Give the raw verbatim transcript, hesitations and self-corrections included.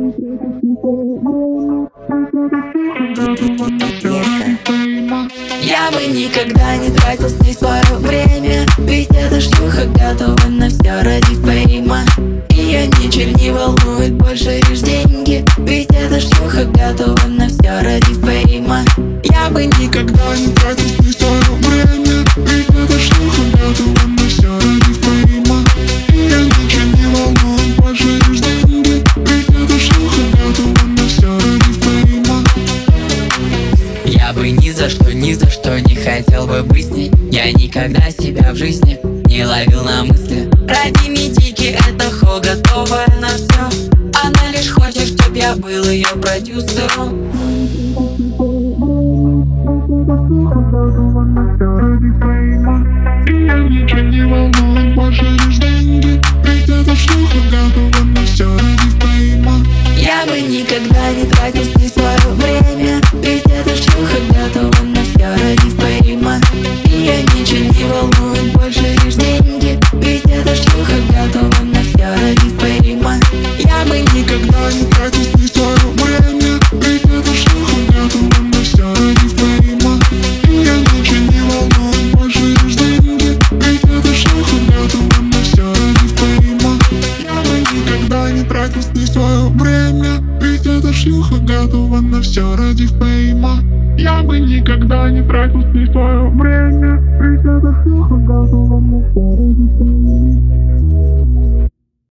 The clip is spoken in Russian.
Я бы никогда не тратил с ней свое время, ведь эта шлюха готова на все ради фейма. Ее ничего не волнует больше лишь деньги, ведь эта шлюха готова на все ради фейма. Я бы никогда не тратил с ней свое время, ведь эта шлюха готова на все ради фейма. Ее ничего не волнует больше лишь деньги, ведь эта шлюха готова на все ради фейма. Я бы ни за что, ни за что не хотел бы быть с ней. Я никогда себя в жизни не ловил на мысли. Ради медики эта хо готова на все. Она лишь хочет, чтоб я был ее продюсером. Ее ничего не волнует больше лишь деньги, ведь эта шлюха готова на все ради фейма. Я бы никогда не тратил с ней свое время, ведь эта шлюха готова на все ради фейма. Ее ничего не волнует больше лишь деньги, ведь эта шлюха готова на все ради фейма. Я бы никогда не тратил с ней свое время, ведь эта шлюха готова на все ради фейма. Ее ничего не волнует больше лишь деньги, ведь эта шлюха готова на все ради фейма. Я бы никогда не тратил с ней свое время, ведь эта шлюха готова на все ради фейма. Я бы никогда не тратил с ней свое время, ведь эта шлюха готова на все ради фейма.